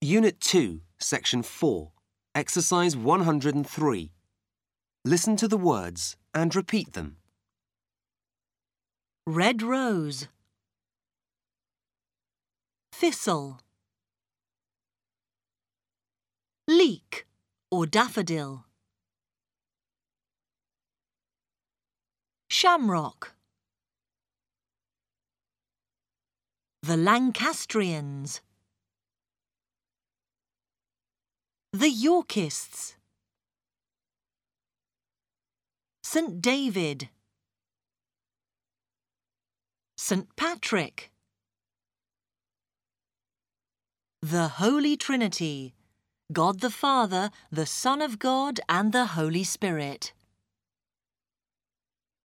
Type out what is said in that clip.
Unit 2, Section 4, Exercise 103. Listen to the words and repeat them. Red rose, thistle, leek or daffodil, shamrock, the Lancastrians, the Yorkists, St. David, St. Patrick, the Holy Trinity, God the Father, the Son of God and the Holy Spirit.